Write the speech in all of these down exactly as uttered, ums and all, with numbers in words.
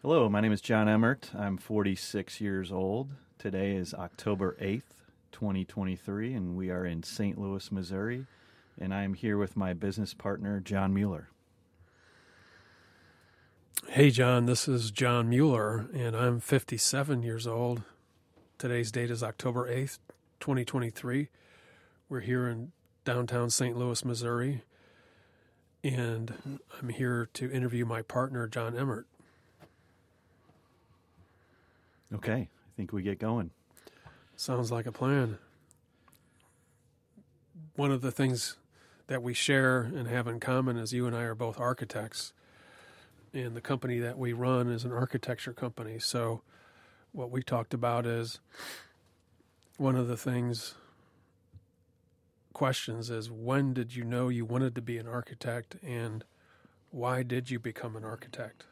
Hello, my name is John Emmert. I'm forty-six years old. Today is October eighth, twenty twenty-three, and we are in Saint Louis, Missouri. And I'm here with my business partner, John Mueller. Hey, John, this is John Mueller, and I'm fifty-seven years old. Today's date is October eighth, twenty twenty-three. We're here in downtown Saint Louis, Missouri, and I'm here to interview my partner, John Emmert. Okay, I think we get going. Sounds like a plan. One of the things that we share and have in common is you and I are both architects, and the company that we run is an architecture company. So what we talked about is one of the things, questions is, when did you know you wanted to be an architect, and why did you become an architect?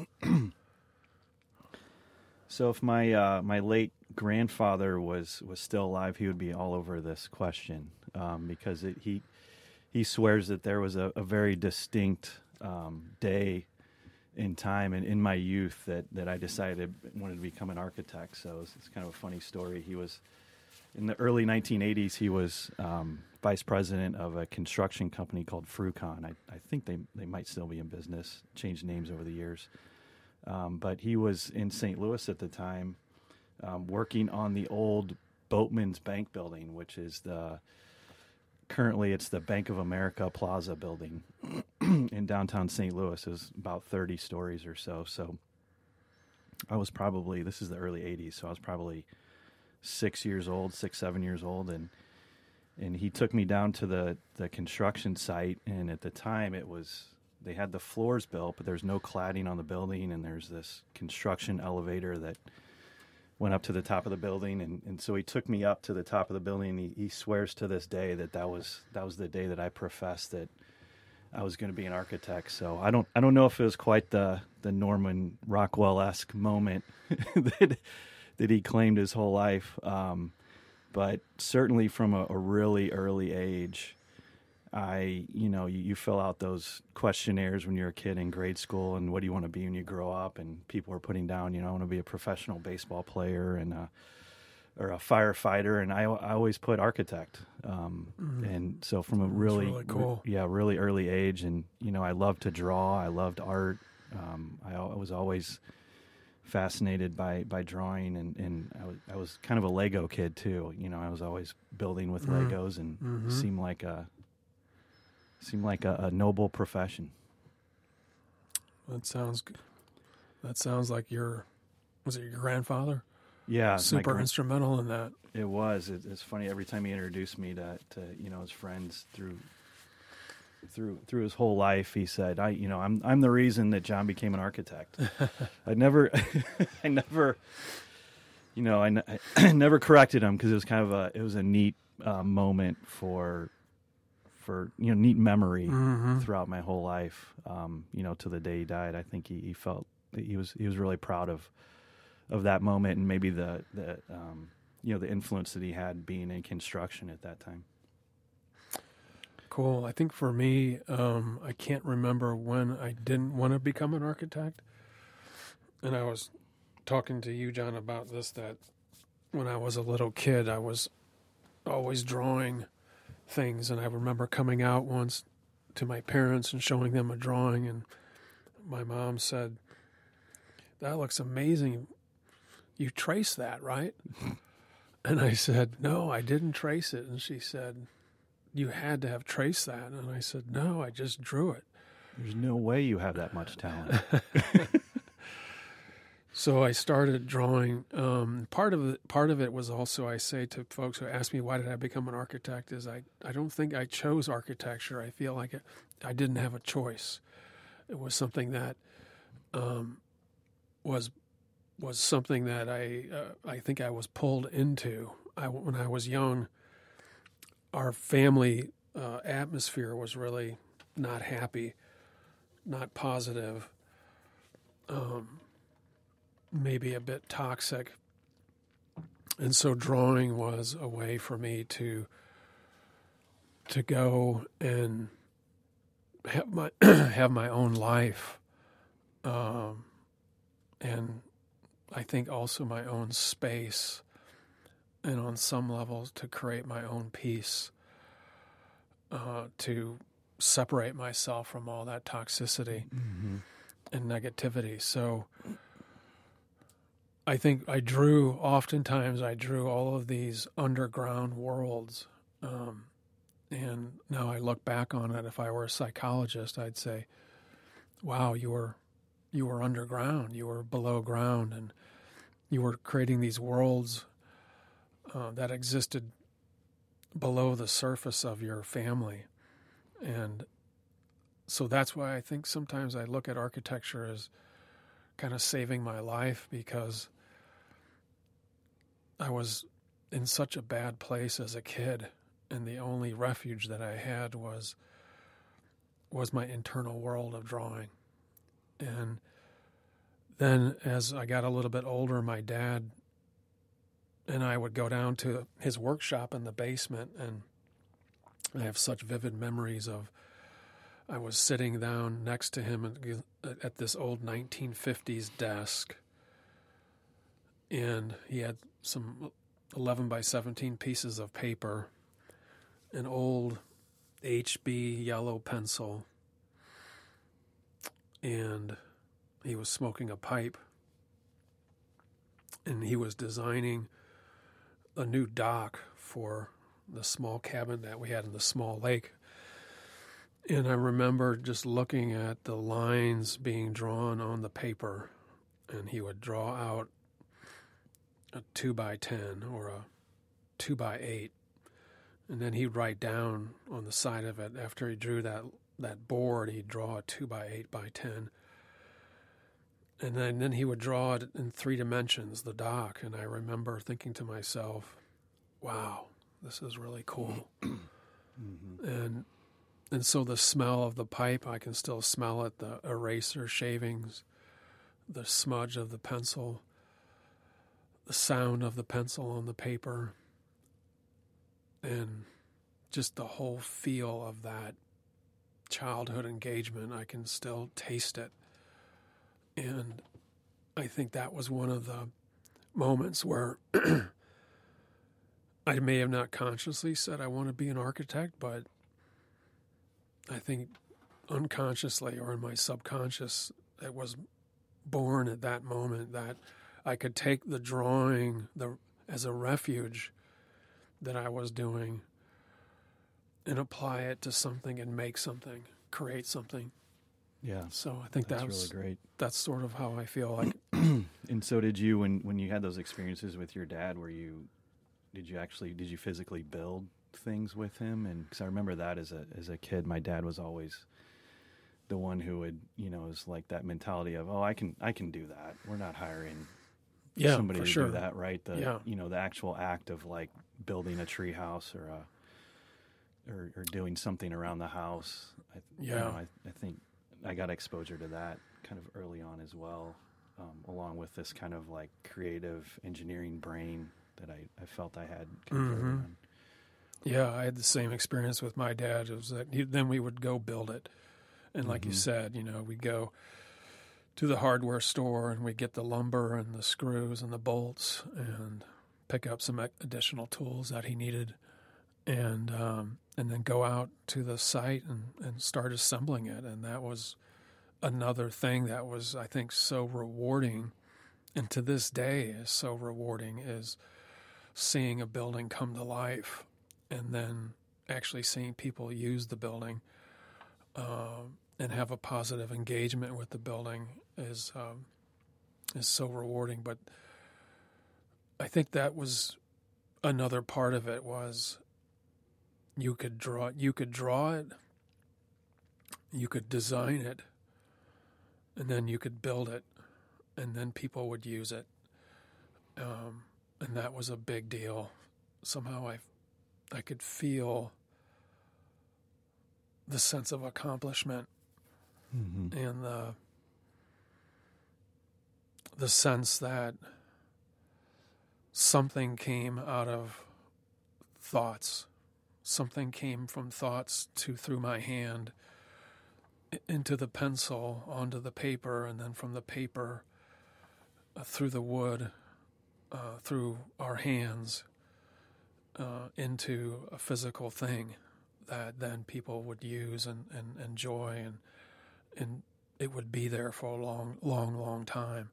So if my uh, my late grandfather was, was still alive, he would be all over this question um, because it, he he swears that there was a, a very distinct um, day in time and in my youth that, that I decided I wanted to become an architect. So it's, it's kind of a funny story. He was in the early nineteen eighties. He was um, vice president of a construction company called Frucon. I, I think they they might still be in business. Changed names over the years. Um, but he was in Saint Louis at the time, um, working on the old Boatman's Bank building, which is the currently it's the Bank of America Plaza building in downtown Saint Louis. It was about thirty stories or so. So I was probably, this is the early eighties, so I was probably six years old, six, seven years old, and and he took me down to the, the construction site, and at the time it was, they had the floors built, but there's no cladding on the building, and there's this construction elevator that went up to the top of the building, and, and so he took me up to the top of the building. And he, he swears to this day that that was that was the day that I professed that I was going to be an architect. So I don't I don't know if it was quite the the Norman Rockwell-esque moment that that he claimed his whole life, um, but certainly from a, a really early age, I, you know, you, you fill out those questionnaires when you're a kid in grade school, and what do you want to be when you grow up? And people are putting down, you know, I want to be a professional baseball player and a, or a firefighter, and I, I always put architect. Um, mm. And so from a really, really cool. re- yeah, really early age, and you know, I loved to draw. I loved art. Um, I, I was always fascinated by, by drawing, and, and I was I was kind of a Lego kid too. You know, I was always building with mm. Legos, and mm-hmm. seemed like a Seemed like a, a noble profession. That sounds good. That sounds like your, was it your grandfather? Yeah. Super gran- instrumental in that. It was. It, it's funny, every time he introduced me to, to, you know, his friends through through through his whole life, he said, I, you know, I'm I'm the reason that John became an architect. I never, I never, you know, I, I never corrected him because it was kind of a, it was a neat uh, moment for, for, you know, neat memory mm-hmm. throughout my whole life, um, you know, to the day he died. I think he, he felt that he was he was really proud of of that moment, and maybe the, the um, you know, the influence that he had being in construction at that time. Cool. I think for me, um, I can't remember when I didn't want to become an architect. And I was talking to you, John, about this, that when I was a little kid, I was always drawing things, and I remember coming out once to my parents and showing them a drawing, and my mom said, "That looks amazing. You traced that, right?" And I said, "No, I didn't trace it." And she said, "You had to have traced that." And I said, "No, I just drew it." There's no way you have that much talent. So I started drawing. Um, part of it, part of it was also, I say to folks who ask me, why did I become an architect, is I, I don't think I chose architecture. I feel like it, I didn't have a choice. It was something that um, was was something that I uh, I think I was pulled into. I, when I was young, our family uh, atmosphere was really not happy, not positive. Um, maybe a bit toxic. And so drawing was a way for me to to go and have my have my own life, um, and I think also my own space, and on some levels to create my own peace, uh, to separate myself from all that toxicity Mm-hmm. and negativity. So I think I drew, oftentimes I drew all of these underground worlds. Um, and now I look back on it, if I were a psychologist, I'd say, wow, you were, you were underground, you were below ground, and you were creating these worlds uh, that existed below the surface of your family. And so that's why I think sometimes I look at architecture as kind of saving my life, because I was in such a bad place as a kid, and the only refuge that I had was was my internal world of drawing. And then as I got a little bit older, my dad and I would go down to his workshop in the basement, and I have such vivid memories of I was sitting down next to him at, at this old nineteen fifties desk, and he had some eleven by seventeen pieces of paper, an old H B yellow pencil, and he was smoking a pipe, and he was designing a new dock for the small cabin that we had in the small lake. And I remember just looking at the lines being drawn on the paper, and he would draw out a two by ten or a two by eight, and then he'd write down on the side of it, after he drew that that board, he'd draw a two by eight by ten, and then, then he would draw it in three dimensions, the dock. And I remember thinking to myself, wow, this is really cool. Mm-hmm. and And so the smell of the pipe, I can still smell it, the eraser shavings, the smudge of the pencil, the sound of the pencil on the paper, and just the whole feel of that childhood engagement. I can still taste it. And I think that was one of the moments where I may have not consciously said I want to be an architect, but I think unconsciously or in my subconscious, it was born at that moment that I could take the drawing the, as a refuge that I was doing and apply it to something and make something, create something. Yeah. So I think that's that's really great. That's sort of how I feel like. And so did you, when, when you had those experiences with your dad, were you, did you actually, did you physically build things with him? And because I remember that as a as a kid, my dad was always the one who would, you know, is like that mentality of, oh, I can I can do that. We're not hiring yeah, somebody for to sure. do that, right? The yeah. you know, the actual act of like building a tree house or a or, or doing something around the house. I, Yeah, you know, I, I think I got exposure to that kind of early on as well, um, along with this kind of like creative engineering brain that I, I felt I had kind of mm-hmm. early on. Yeah, I had the same experience with my dad. It was that he, then we would go build it. And like mm-hmm. you said, you know, we'd go to the hardware store and we'd get the lumber and the screws and the bolts and pick up some additional tools that he needed, and um, and then go out to the site and, and start assembling it. And that was another thing that was, I think, so rewarding, and to this day is so rewarding, is seeing a building come to life and then actually seeing people use the building uh, and have a positive engagement with the building is um, is so rewarding. But I think that was another part of it, was you could draw you could draw it, you could design it, and then you could build it, and then people would use it. Um, and that was a big deal. Somehow I I could feel the sense of accomplishment mm-hmm. and the the sense that something came out of thoughts. Something came from thoughts to through my hand into the pencil, onto the paper, and then from the paper uh, through the wood, uh, through our hands, uh, into a physical thing that then people would use and, and enjoy, and and it would be there for a long, long, long time.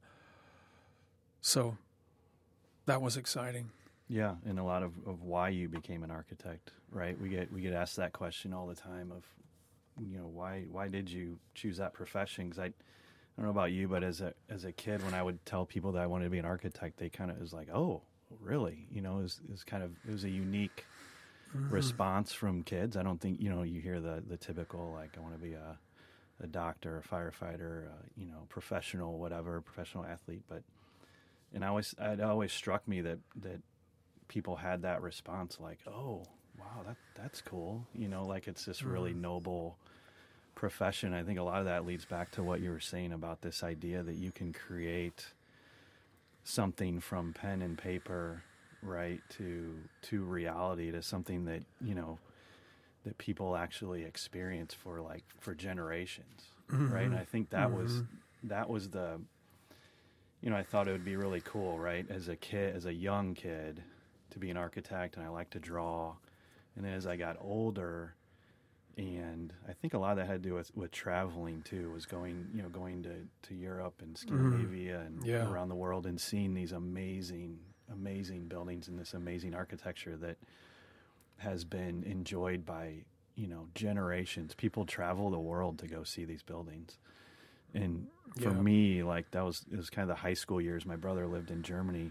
So that was exciting. Yeah, and a lot of, of why you became an architect, right? We get we get asked that question all the time of, you know, why why did you choose that profession? Because I, I don't know about you, but as a as a kid, when I would tell people that I wanted to be an architect, they kind of was like, oh, really? You know, it was, it was kind of it was a unique mm-hmm. response from kids. I don't think, you know, you hear the the typical like, I want to be a a doctor, a firefighter, uh, you know, professional, whatever, professional athlete, but. And I always, it always struck me that, that people had that response, like, "Oh, wow, that that's cool," you know, like it's this really mm. noble profession. I think a lot of that leads back to what you were saying about this idea that you can create something from pen and paper, right, to to reality, to something that, you know, that people actually experience for like for generations, mm-hmm. right? And I think that mm-hmm. was that was the. You know, I thought it would be really cool, right, as a kid, as a young kid, to be an architect, and I like to draw. And then as I got older, and I think a lot of that had to do with, with traveling too, was going, you know, going to, to Europe and Scandinavia mm. and yeah. around the world and seeing these amazing, amazing buildings and this amazing architecture that has been enjoyed by, you know, generations. People travel the world to go see these buildings. And for yeah. me, like that was, it was kind of the high school years. My brother lived in Germany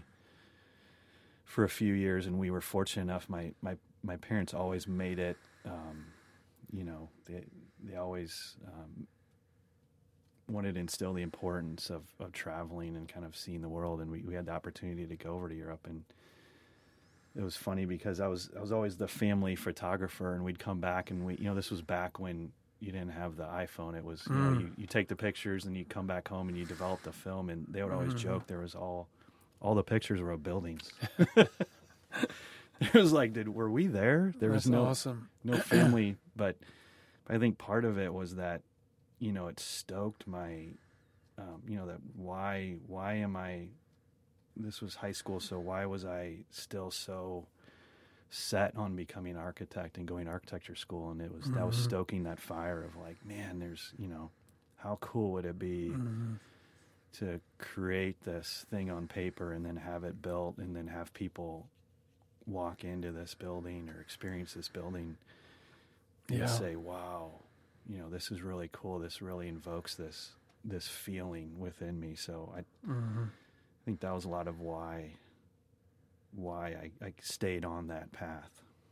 for a few years, and we were fortunate enough. My, my, my parents always made it, um, you know, they, they always, um, wanted to instill the importance of, of traveling and kind of seeing the world. And we, we had the opportunity to go over to Europe, and it was funny because I was, I was always the family photographer, and we'd come back and we, you know, this was back when you didn't have the iPhone. It was, you mm. know, you, you take the pictures and you come back home and you develop the film, and they would always mm. joke there was all, all the pictures were of buildings. It was like, did, were we there? There That's was no, awesome. no family, but I think part of it was that, you know, it stoked my, um, you know, that why, why am I, this was high school. So why was I still so set on becoming an architect and going to architecture school? And it was, mm-hmm. that was stoking that fire of like, man, there's, you know, how cool would it be mm-hmm. to create this thing on paper and then have it built and then have people walk into this building or experience this building and yeah. say, wow, you know, this is really cool. This really invokes this, this feeling within me. So I, mm-hmm. I think that was a lot of why why I, I stayed on that path.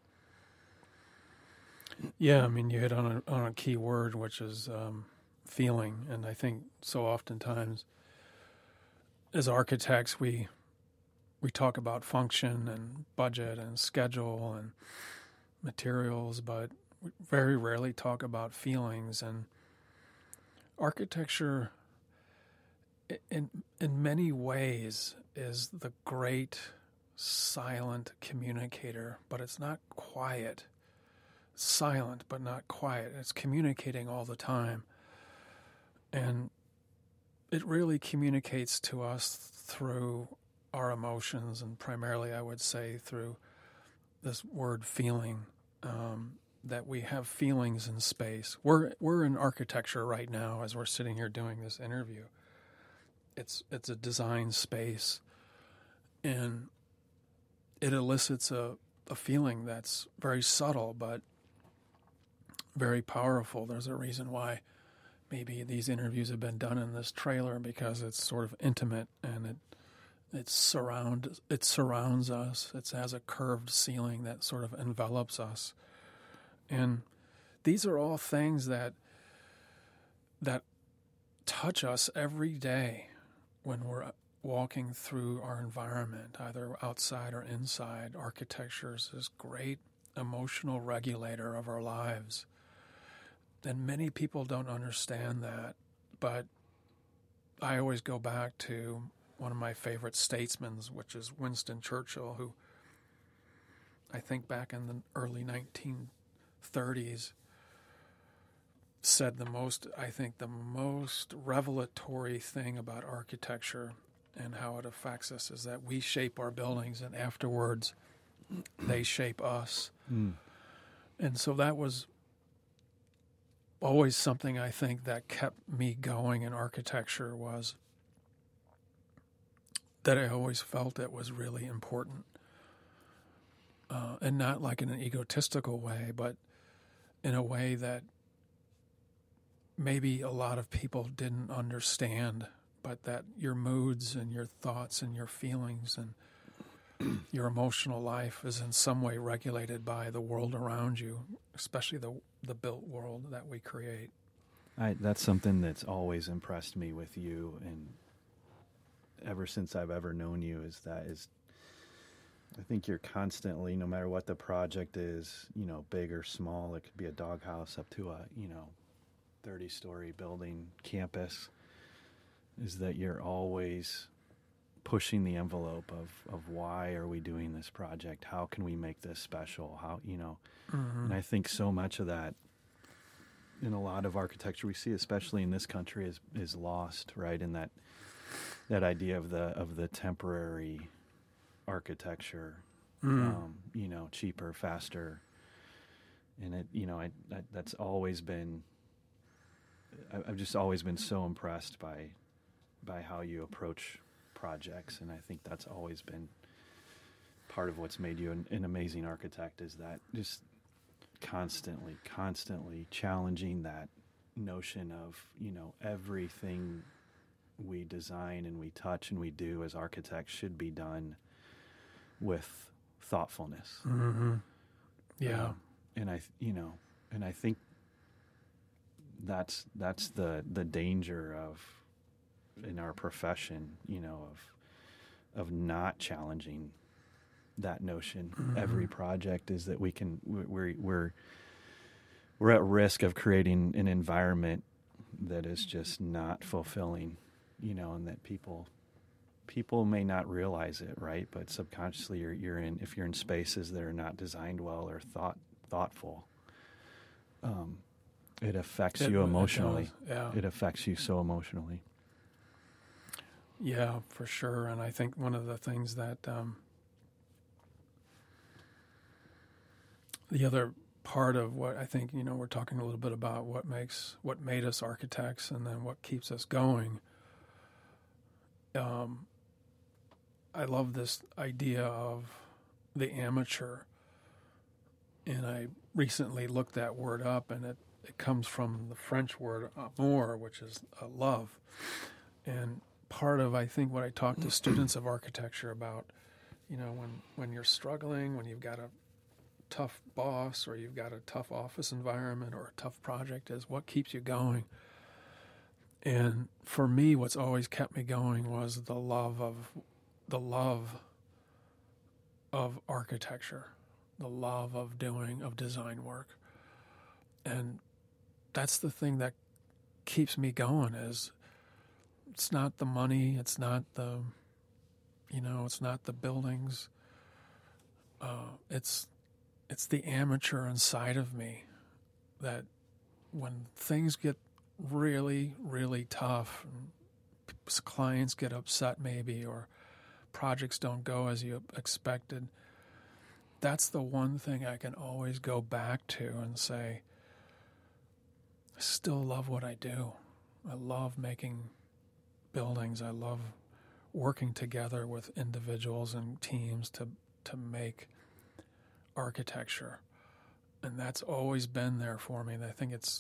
Yeah, I mean, you hit on a, on a key word, which is um, feeling. And I think so oftentimes as architects, we we talk about function and budget and schedule and materials, but we very rarely talk about feelings. And architecture, in in many ways, is the great silent communicator, but it's not quiet. It's silent, but not quiet. It's communicating all the time. And it really communicates to us through our emotions, and primarily, I would say, through this word feeling, um, that we have feelings in space. We're we're in architecture right now as we're sitting here doing this interview. It's it's a design space, and it elicits a, a feeling that's very subtle but very powerful. There's a reason why maybe these interviews have been done in this trailer, because it's sort of intimate and it it surround it surrounds us. It has a curved ceiling that sort of envelops us. And these are all things that that touch us every day when we're walking through our environment, either outside or inside. Architecture is this great emotional regulator of our lives. And many people don't understand that, but I always go back to one of my favorite statesmen, which is Winston Churchill, who I think back in the early nineteen thirties said the most, I think the most revelatory thing about architecture. and how it affects us is that we shape our buildings, and afterwards they shape us. Mm. And so that was always something I think that kept me going in architecture, was that I always felt it was really important. Uh, and not like in an egotistical way, but in a way that maybe a lot of people didn't understand, but that your moods and your thoughts and your feelings and your emotional life is in some way regulated by the world around you, especially the the built world that we create. I, that's something that's always impressed me with you, and ever since I've ever known you, is that is I think you're constantly, no matter what the project is, you know, big or small, it could be a doghouse up to a, you know, thirty-story building campus, is that you're always pushing the envelope of, of why are we doing this project? How can we make this special? How, you know, Mm-hmm. and I think so much of that in a lot of architecture we see, especially in this country, is is lost, right? In that that idea of the of the temporary architecture, Mm. um, you know, cheaper, faster, and it, you know, I, I that's always been. I, I've just always been so impressed by, by how you approach projects, and I think that's always been part of what's made you an, an amazing architect. Is that just constantly, constantly challenging that notion of, you know, everything we design and we touch and we do as architects should be done with thoughtfulness. Mm-hmm. Yeah. Um, and I, you know, and I think that's that's the the danger of in our profession, you know, of of not challenging that notion. Mm-hmm. Every project is that we can we're we're we're at risk of creating an environment that is just not fulfilling, you know, and that people people may not realize it, right? But subconsciously you're you're in if you're in spaces that are not designed well or thought thoughtful, um, it affects It- you it emotionally. does, yeah. It affects you so emotionally. Yeah, for sure. And I think one of the things that um, the other part of what I think, you know, we're talking a little bit about what makes, what made us architects and then what keeps us going. Um, I love this idea of the amateur. And I recently looked that word up, and it, it comes from the French word amour, which is uh, love. And part of, I think, what I talk to students of architecture about, you know, when, when you're struggling, when you've got a tough boss or you've got a tough office environment or a tough project, is what keeps you going. And for me, what's always kept me going was the love of the love of architecture, the love of doing, of design work. And that's the thing that keeps me going. Is it's not the money, it's not the, you know, it's not the buildings. Uh, it's it's the amateur inside of me that when things get really, really tough, and p- clients get upset maybe, or projects don't go as you expected, that's the one thing I can always go back to and say, I still love what I do. I love making buildings. I love working together with individuals and teams to to make architecture. And that's always been there for me. And I think it's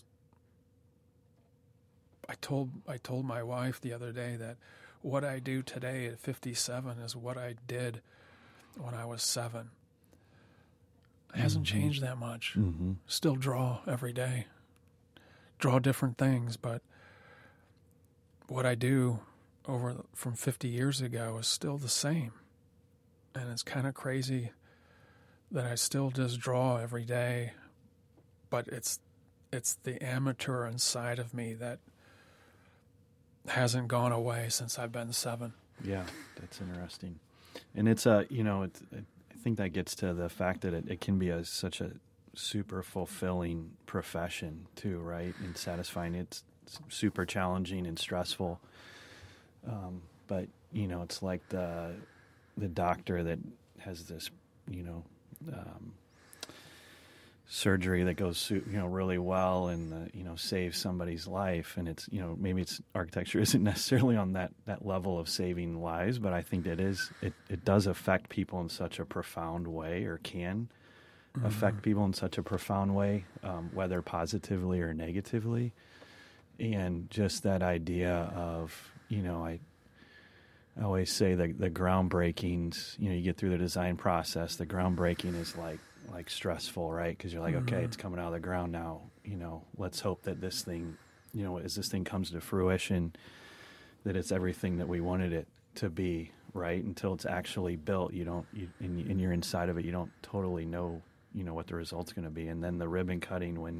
I told I told my wife the other day that what I do today at fifty-seven is what I did when I was seven. It hasn't Mm-hmm. changed that much. Mm-hmm. Still draw every day. Draw different things, but what I do over from fifty years ago is still the same. And it's kind of crazy that I still just draw every day, but it's it's the amateur inside of me that hasn't gone away since I've been seven. Yeah, that's interesting. And it's a, you know, it's, I think that gets to the fact that it, it can be a such a super fulfilling profession too, right? And satisfying. It's super challenging and stressful. Um, but you know, it's like the the doctor that has this, you know, um, surgery that goes, you know, really well and the, you know, saves somebody's life, and it's, you know, maybe it's architecture isn't necessarily on that that level of saving lives, but I think it is. It it does affect people in such a profound way, or can mm-hmm. affect people in such a profound way, um, whether positively or negatively. And just that idea of, you know, I, I always say that the groundbreakings, you know, you get through the design process, the groundbreaking is like, like stressful, right? Because you're like, mm-hmm. okay, it's coming out of the ground now, you know, let's hope that this thing, you know, as this thing comes to fruition, that it's everything that we wanted it to be, right? Until it's actually built, you don't, you, and, and you're inside of it, you don't totally know, you know, what the result's going to be. And then the ribbon cutting, when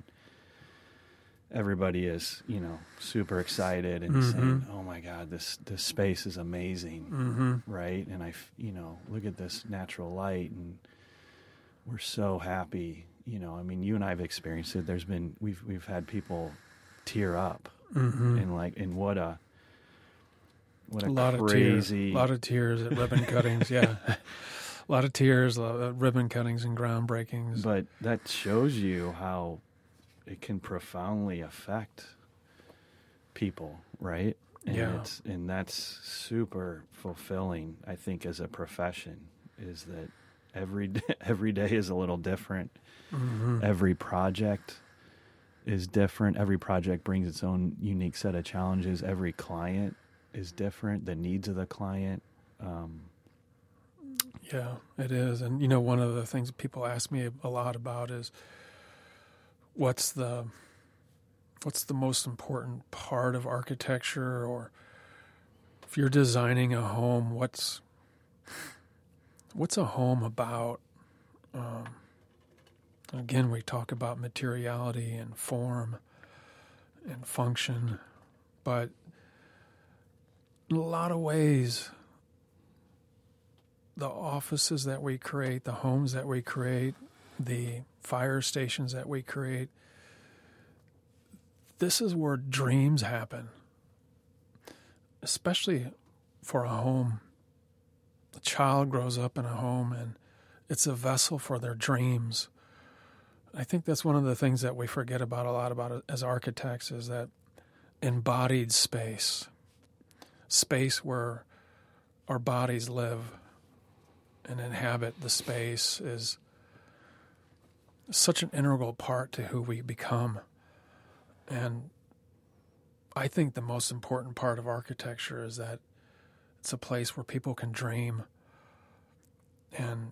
everybody is, you know, super excited and mm-hmm. saying, "Oh my God, this this space is amazing," mm-hmm. right? And I, you know, look at this natural light, and we're so happy. You know, I mean, you and I have experienced it. There's been we've we've had people tear up, mm-hmm. and like, and what a what a, a lot crazy, of tears, a lot of tears at ribbon cuttings, yeah. A lot of tears, a lot of ribbon cuttings and groundbreakings. But that shows you how it can profoundly affect people, right? And yeah. it's, and that's super fulfilling, I think, as a profession, is that every day, every day is a little different. Mm-hmm. Every project is different. Every project brings its own unique set of challenges. Every client is different. The needs of the client. Um, yeah, it is. And, you know, one of the things people ask me a lot about is, What's the what's the most important part of architecture, or if you're designing a home, what's what's a home about? Um, again, we talk about materiality and form and function, but in a lot of ways, the offices that we create, the homes that we create, the fire stations that we create, this is where dreams happen, especially for a home. A child grows up in a home and it's a vessel for their dreams. I think that's one of the things that we forget about a lot about as architects, is that embodied space, space where our bodies live and inhabit the space, is such an integral part to who we become. And I think the most important part of architecture is that it's a place where people can dream and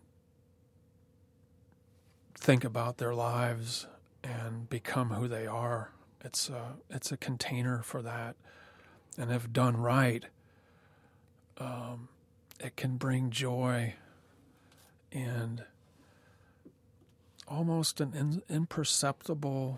think about their lives and become who they are. It's a, it's a container for that. And if done right, um, it can bring joy and almost an in, imperceptible,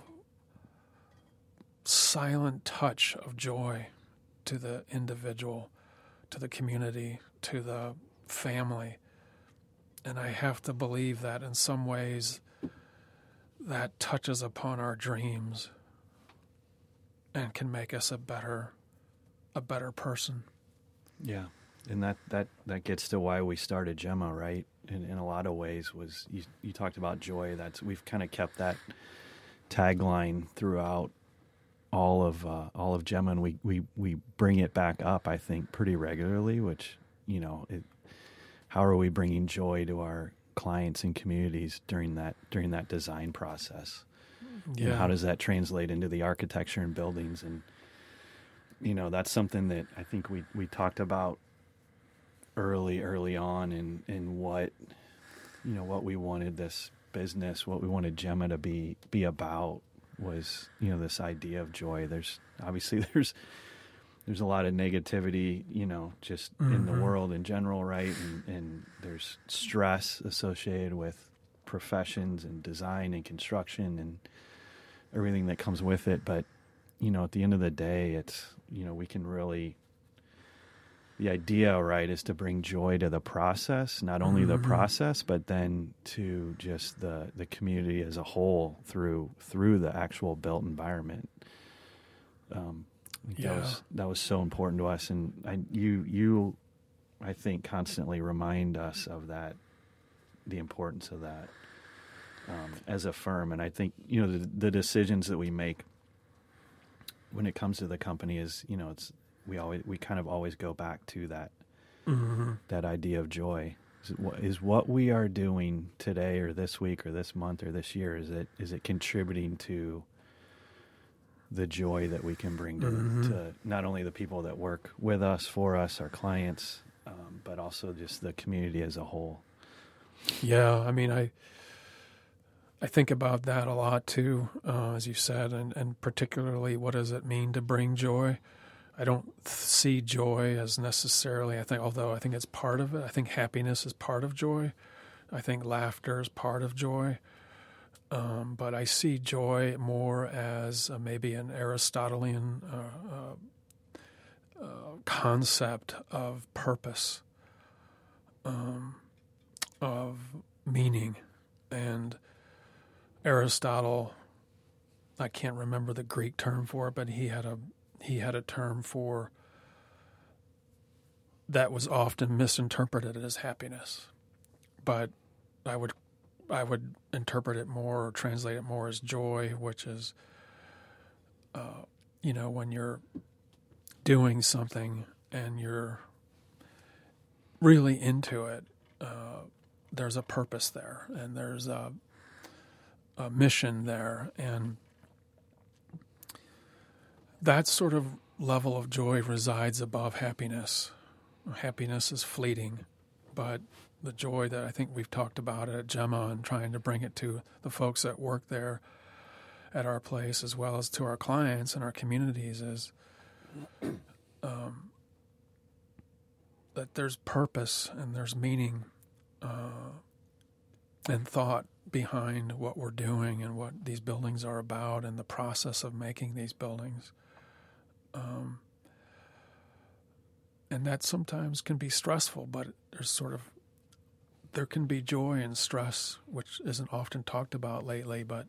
silent touch of joy to the individual, to the community, to the family. And I have to believe that in some ways that touches upon our dreams and can make us a better, a better person. Yeah. And that, that, that gets to why we started Gemma, right? In, in a lot of ways, was you, you talked about joy. That's, we've kind of kept that tagline throughout all of uh, all of Gemma, and we, we, we bring it back up, I think, pretty regularly. Which, you know, it, how are we bringing joy to our clients and communities during that during that design process? Yeah. And how does that translate into the architecture and buildings? And you know, that's something that I think we we talked about early, early on, in, in what, you know, what we wanted this business, what we wanted Gemma to be, be about was, you know, this idea of joy. There's obviously there's, there's a lot of negativity, you know, just mm-hmm. in the world in general, right? And, and there's stress associated with professions and design and construction and everything that comes with it. But, you know, at the end of the day, it's, you know, we can really, the idea, right, is to bring joy to the process, not only mm-hmm. the process, but then to just the, the community as a whole through through the actual built environment. Um, Yeah. That was that was so important to us, and I, you you, I think, constantly remind us of that, the importance of that um, as a firm. And I think you know the, the decisions that we make when it comes to the company is you know it's we always we kind of always go back to that Mm-hmm. that idea of joy. Is, it, what- is what we are doing today or this week or this month or this year, is it is it contributing to the joy that we can bring to, Mhm. to not only the people that work with us, for us, our clients, um, but also just the community as a whole. Yeah, I mean, I I think about that a lot too, uh, as you said, and, and particularly what does it mean to bring joy? I don't th- see joy as necessarily, I think, although I think it's part of it. I think happiness is part of joy. I think laughter is part of joy. Um, but I see joy more as uh, maybe an Aristotelian uh, uh, uh, concept of purpose, um, of meaning. And Aristotle, I can't remember the Greek term for it, but he had a he had a term for that was often misinterpreted as happiness. But I would I would interpret it more or translate it more as joy, which is, uh, you know, when you're doing something and you're really into it, uh, there's a purpose there and there's a, a mission there. And that sort of level of joy resides above happiness. Happiness is fleeting, but the joy that I think we've talked about at Gemma and trying to bring it to the folks that work there at our place as well as to our clients and our communities is um, that there's purpose and there's meaning uh, and thought behind what we're doing and what these buildings are about and the process of making these buildings. Um, and that sometimes can be stressful, but there's sort of there can be joy and stress, which isn't often talked about lately, but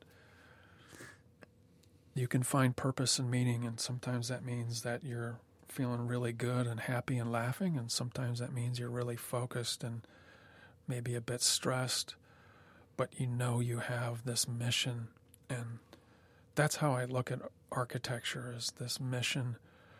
you can find purpose and meaning, and sometimes that means that you're feeling really good and happy and laughing, and sometimes that means you're really focused and maybe a bit stressed, but you know you have this mission, and that's how I look at architecture, is this mission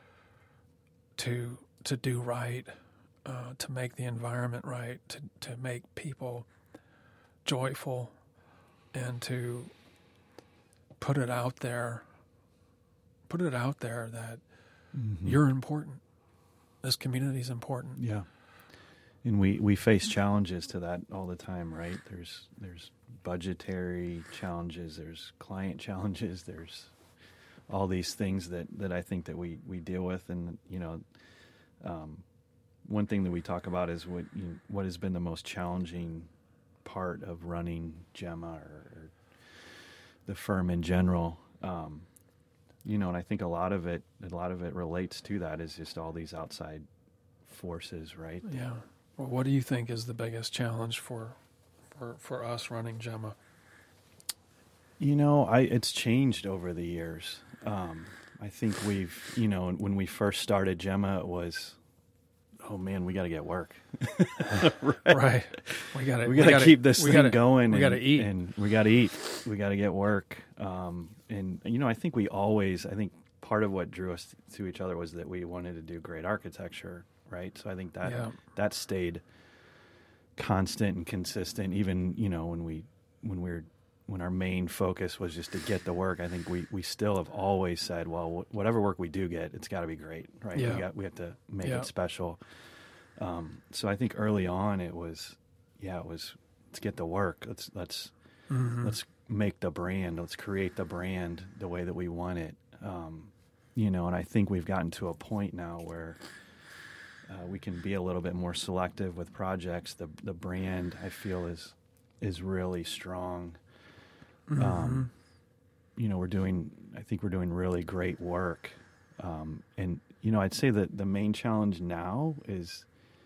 to to do right, Uh, to make the environment right, to, to make people joyful, and to put it out there, put it out there that Mm-hmm. you're important. This community is important. Yeah. And we, we face challenges to that all the time, right? There's there's budgetary challenges, there's client challenges, there's all these things that, that I think that we, we deal with. And, you know, um, one thing that we talk about is what you know, what has been the most challenging part of running Gemma or, or the firm in general. Um, you know, and I think a lot of it, a lot of it relates to that is just all these outside forces, right? Yeah. Well, what do you think is the biggest challenge for for, for us running Gemma? You know, I it's changed over the years. Um, I think we've, you know, when we first started Gemma, it was, oh man, we got to get work. right. right. We got to we got to keep this thing gotta, going. We got to eat, and we got to eat. We got to get work. Um, and you know, I think we always. I think part of what drew us to each other was that we wanted to do great architecture, right? So I think that yeah. that stayed constant and consistent. Even you know when we when we were when our main focus was just to get the work. I think we, we still have always said, well, whatever work we do get, it's got to be great, right? Yeah. We got we have to make yeah. it special. Um, so I think early on it was, yeah, it was let's get the work. Let's let's mm-hmm. let's make the brand. Let's create the brand the way that we want it. Um, you know, and I think we've gotten to a point now where uh, we can be a little bit more selective with projects. The the brand I feel is is really strong. Mm-hmm. Um, you know, we're doing, I think we're doing really great work. Um, and, you know, I'd say that the main challenge now is,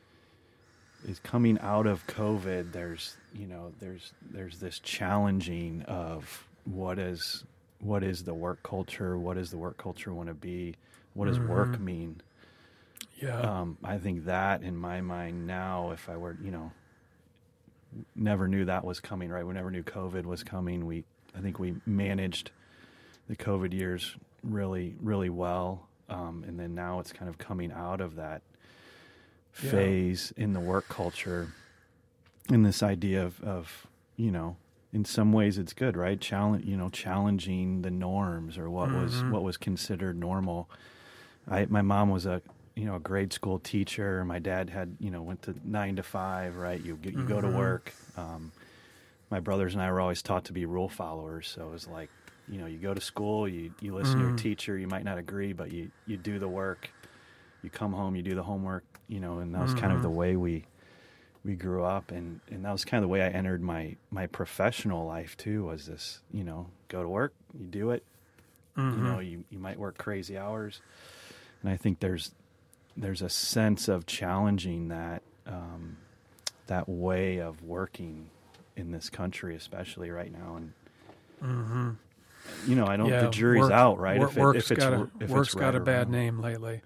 is coming out of COVID. There's, you know, there's, there's this challenging of what is, what is the work culture? What does the work culture want to be? what does mm-hmm. work mean? Yeah. Um, I think that in my mind now, if I were, you know, never knew that was coming, right? We never knew COVID was coming. We, I think we managed the COVID years really, really well. Um, and then now it's kind of coming out of that Yeah. phase in the work culture, in this idea of, of, you know, in some ways it's good, right? Challenge, you know, challenging the norms or what mm-hmm. was what was considered normal. I, my mom was a, you know, a grade school teacher. My dad had, you know, went to nine to five, right? You you mm-hmm. go to work. Um, my brothers and I were always taught to be rule followers, so it was like, you know, you go to school, you you listen mm-hmm. to your teacher. You might not agree, but you you do the work. You come home, you do the homework, you know, and that was mm-hmm. kind of the way we. we grew up, and, and that was kind of the way I entered my, my professional life too, was this, you know, go to work, you do it, mm-hmm. you know, you, you might work crazy hours. And I think there's, there's a sense of challenging that, um, that way of working in this country, especially right now. And, mm-hmm. you know, I don't, yeah, the jury's work, out, right? Work, if, it, work's if it's, got a, if work's it's got right a bad wrong. name lately.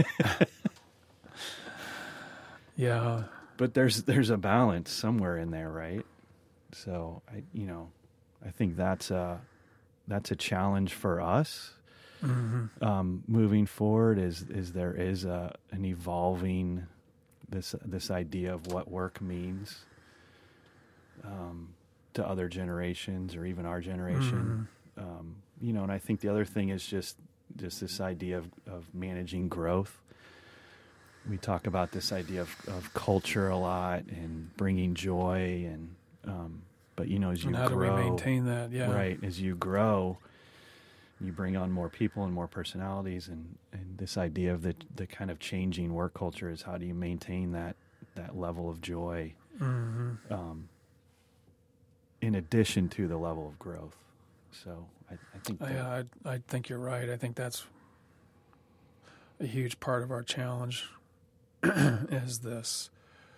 yeah. But there's there's a balance somewhere in there, right? So I, you know, I think that's a that's a challenge for us mm-hmm. um, moving forward. Is is there is a an evolving this this idea of what work means um, to other generations or even our generation. Mm-hmm. Um, you know, and I think the other thing is just just this idea of, of managing growth. We talk about this idea of, of culture a lot and bringing joy, and um, but you know, as you and how grow, do we maintain that? Yeah, right. As you grow, you bring on more people and more personalities, and, and this idea of the the kind of changing work culture is how do you maintain that that level of joy, mm-hmm. um, in addition to the level of growth. So I, I think that, yeah, I I think you're right. I think that's a huge part of our challenge. is this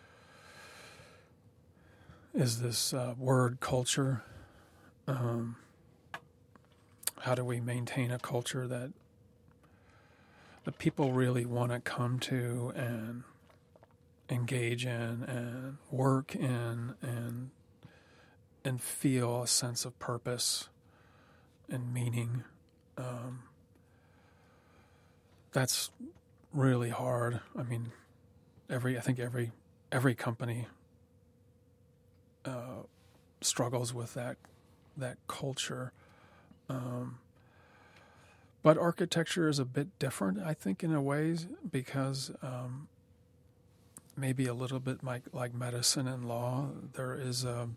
is this uh, word culture? Um, how do we maintain a culture that the people really want to come to and engage in and work in and and feel a sense of purpose and meaning? Um, that's really hard. I mean, every I think every every company uh, struggles with that that culture, um, but architecture is a bit different, I think, in a ways, because um, maybe a little bit like like medicine and law. There is a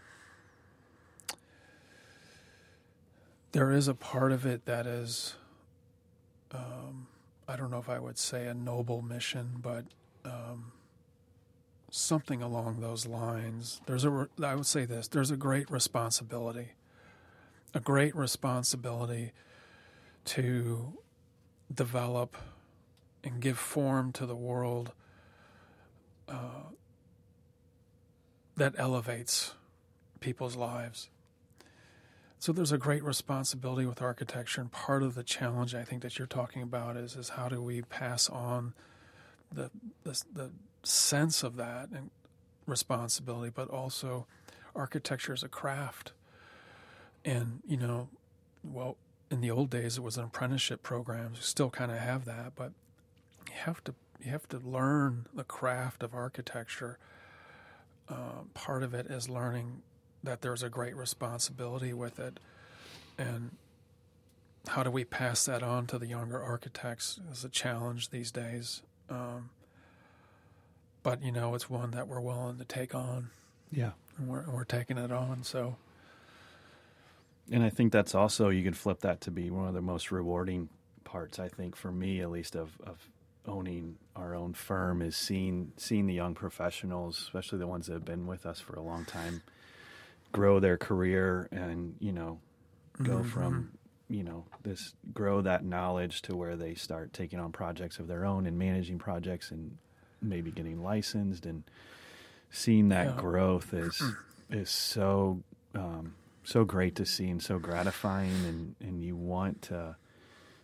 there is a part of it that is. Um, I don't know if I would say a noble mission, but um, something along those lines. There's a, I would say this, there's a great responsibility, a great responsibility to develop and give form to the world uh, that elevates people's lives. So there's a great responsibility with architecture, and part of the challenge I think that you're talking about is is how do we pass on the the, the sense of that and responsibility, but also architecture is a craft. And, you know, well, in the old days it was an apprenticeship program. We still kind of have that, but you have to you have to learn the craft of architecture. Uh, part of it is learning that there's a great responsibility with it, and how do we pass that on to the younger architects is a challenge these days. Um, but you know, it's one that we're willing to take on. Yeah, and we're we're taking it on. So, and I think that's also, you can flip that to be one of the most rewarding parts. I think for me, at least, of of owning our own firm is seeing seeing the young professionals, especially the ones that have been with us for a long time, grow their career and, you know, go mm-hmm. from, you know, this, grow that knowledge to where they start taking on projects of their own and managing projects and maybe getting licensed, and seeing that yeah. growth is, is so, um, so great to see and so gratifying. And, and you want to,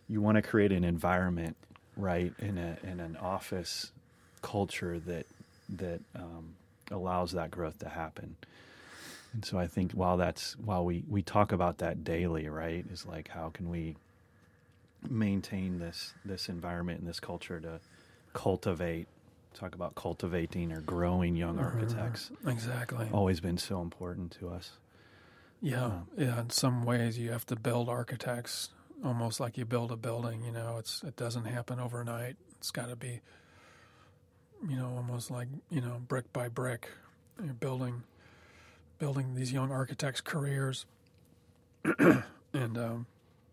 you want to create an environment, right, in a in an office culture that that um, allows that growth to happen. And so I think while that's while we, we talk about that daily, right, is like how can we maintain this this environment and this culture to cultivate, talk about cultivating or growing young architects. Mm-hmm. Exactly. Always been so important to us. Yeah, Um, yeah. In some ways, you have to build architects almost like you build a building. You know, it's it doesn't happen overnight. It's got to be, you know, almost like, you know, brick by brick. You're building building these young architects' careers, and um,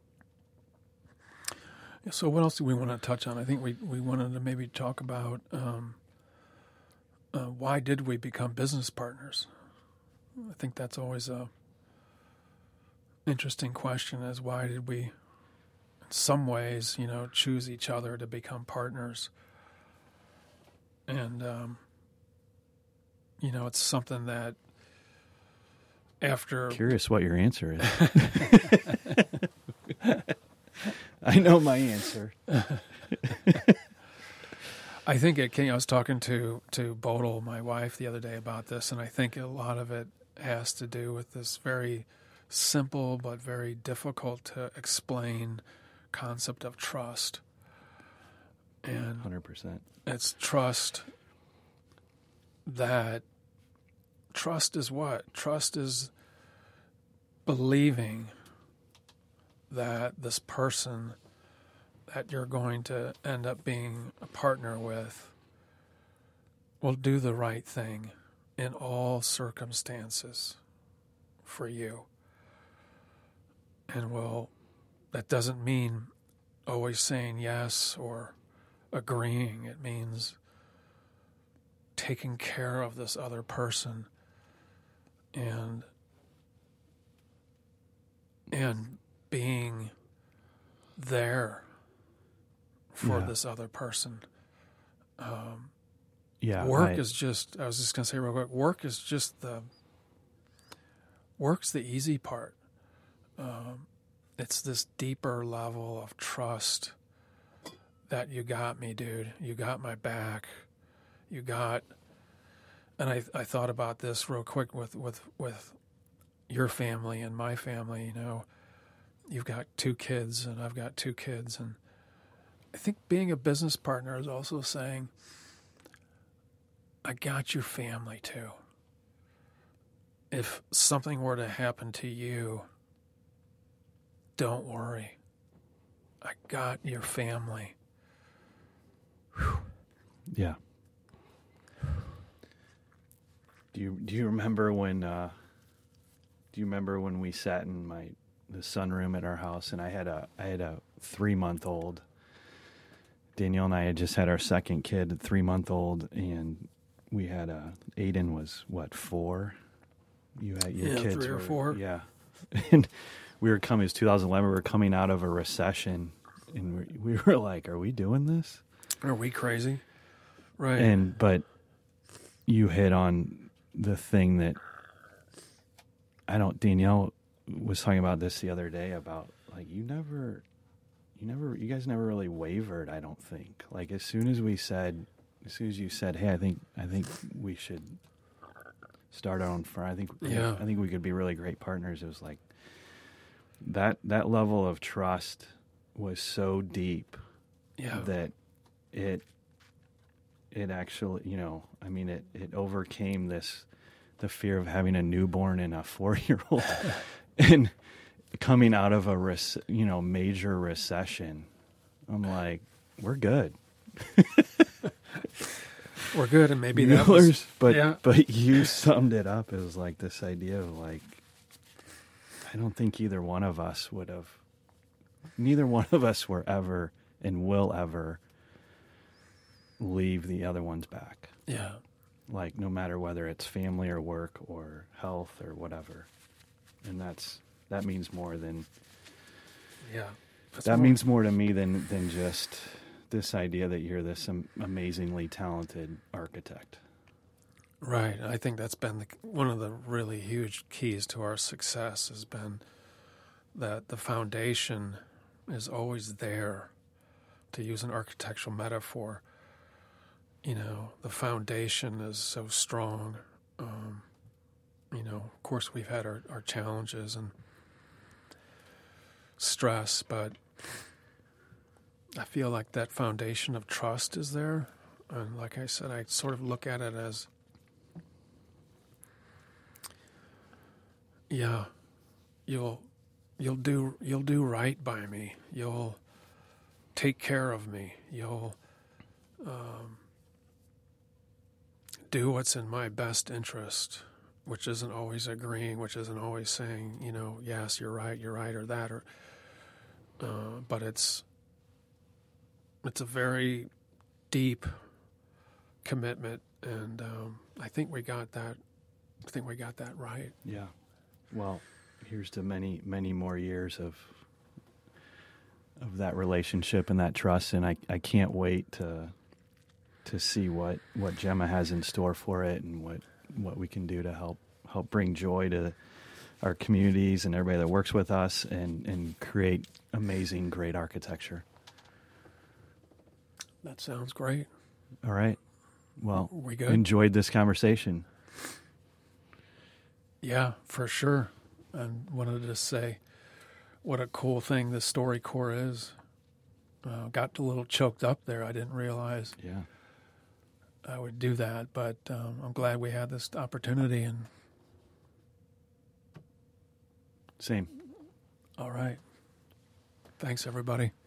so what else do we want to touch on? I think we we wanted to maybe talk about um, uh, why did we become business partners? I think that's always a interesting question, is why did we, in some ways, you know, choose each other to become partners? And, um, you know, it's something that after... Curious what your answer is. I know my answer. I think it came, I was talking to, to Bodil, my wife, the other day about this, and I think a lot of it has to do with this very simple but very difficult to explain concept of trust. And one hundred percent. It's trust that, trust is what? Trust is believing that this person that you're going to end up being a partner with will do the right thing in all circumstances for you. And will, that doesn't mean always saying yes or agreeing. It means taking care of this other person and and being there for Yeah. this other person. Um, Yeah. work I, is just, I was just going to say real quick, work is just the, work's the easy part. Um, it's this deeper level of trust that you got me, dude. You got my back. You got, and I I thought about this real quick with, with, with your family and my family. You know, you've got two kids and I've got two kids. And I think being a business partner is also saying, I got your family too. If something were to happen to you, don't worry. I got your family. Whew. Yeah. Do you do you remember when uh, do you remember when we sat in my the sunroom at our house and I had a I had a three month old. Danielle and I had just had our second kid, a three month old, and we had a Aiden was what, four? You had your Yeah, kids three or were, four. Yeah. And we were coming, it was two thousand eleven, we were coming out of a recession, and we, we were like, are we doing this? Are we crazy? Right. And, but you hit on the thing that I don't, Danielle was talking about this the other day about, like, you never, you never, you guys never really wavered, I don't think. Like, as soon as we said, as soon as you said, hey, I think, I think we should start our own firm, I think, Yeah. I think we could be really great partners. It was like, that, that level of trust was so deep yeah. that it, it actually, you know, I mean, it, it overcame this, the fear of having a newborn and a four-year-old and coming out of a, rec- you know, major recession. I'm like, we're good. We're good, and maybe that was, but, yeah. but you summed it up as like this idea of like, I don't think either one of us would have, neither one of us were ever and will ever leave the other one's back. Yeah. Like, no matter whether it's family or work or health or whatever. And that's, that means more than, Yeah. That's that more- means more to me than, than just this idea that you're this am- amazingly talented architect. Right. I think that's been the, one of the really huge keys to our success has been that the foundation is always there. To use an architectural metaphor, you know, the foundation is so strong. Um, you know, of course, we've had our, our challenges and stress, but I feel like that foundation of trust is there. And like I said, I sort of look at it as, yeah, you'll you'll do you'll do right by me. You'll take care of me. You'll um, do what's in my best interest, which isn't always agreeing, which isn't always saying, you know, yes, you're right, you're right, or that, or uh, but it's it's a very deep commitment, and um, I think we got that. I think we got that right. Yeah. Well, here's to many, many more years of of that relationship and that trust, and I, I can't wait to to see what, what Gemma has in store for it, and what, what we can do to help help bring joy to our communities and everybody that works with us, and, and create amazing, great architecture. That sounds great. All right. Well, we good? Enjoyed this conversation. Yeah, for sure. And wanted to say what a cool thing this StoryCorps is. Uh, got a little choked up there. I didn't realize Yeah. I would do that, but um, I'm glad we had this opportunity. And Same. all right. Thanks, everybody.